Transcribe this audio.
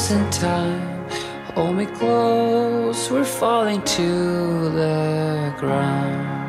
in time. Hold me close, we're falling to the ground.